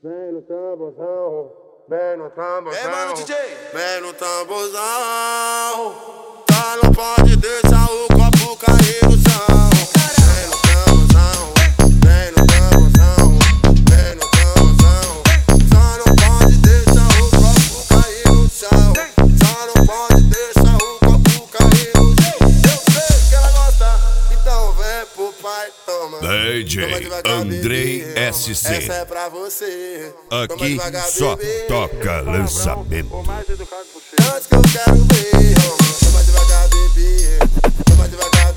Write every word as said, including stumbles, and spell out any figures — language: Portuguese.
Vem no tamborzão, vem no tamborzão. Ei, mano, D J. Vem no tamborzão. Tá, não pode deixar o copo cair no chão. Vem no tamborzão, vem no tamborzão, vem no tamborzão. Só não pode deixar o copo cair no chão. Só não pode deixar o copo cair no chão. Eu sei que ela gosta, então vem pro pai, toma. D J Andrei S C. Essa é pra você. Aqui só toca lançamento. O mais educado possível. Antes que eu quero ver, toma devagar, bebê. Toma devagar,